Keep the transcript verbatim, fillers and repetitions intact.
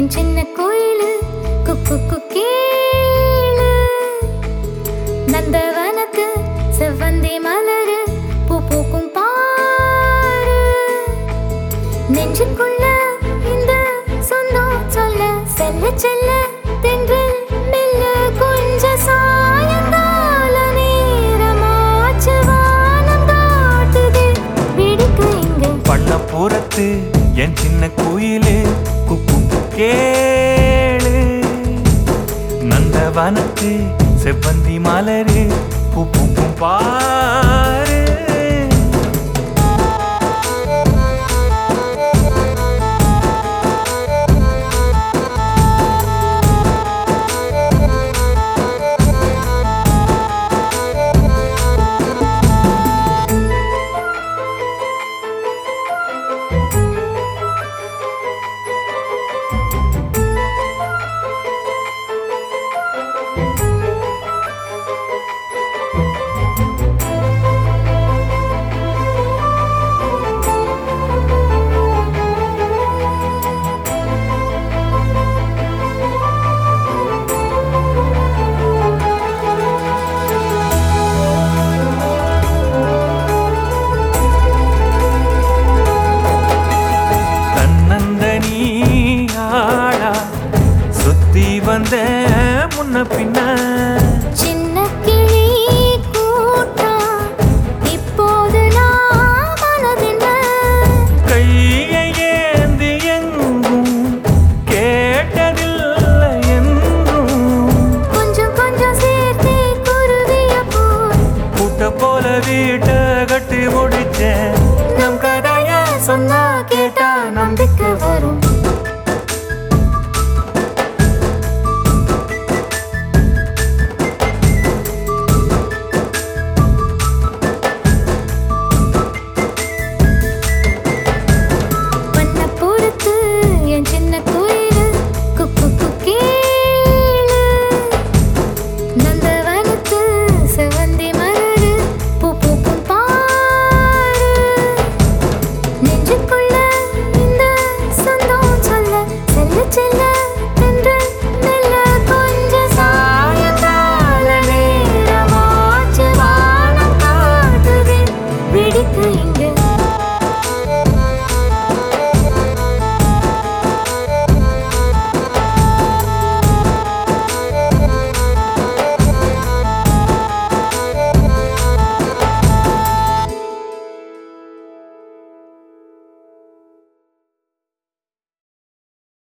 சின்ன கோயிலு குக்கு குக்கேளு நந்தவனத்து செவ்வந்தி மலரு பூ பூக்கும் பாரு நெஞ்சுக்குள்ள இந்த சொந்தம் சொல்ல செல்ல செல்ல தென்றல் மெல்ல கொஞ்ச சாயங்கால நேரமாச்சு வானம் காட்டுது வெடிக்க இங்க பண்ண போறது என் சின்ன கோயிலு குக்கு கேளு நந்தவனத்து செவ்வந்தி மலரு பூ பூக்கும் பாரு வந்த முன்ன பின்ன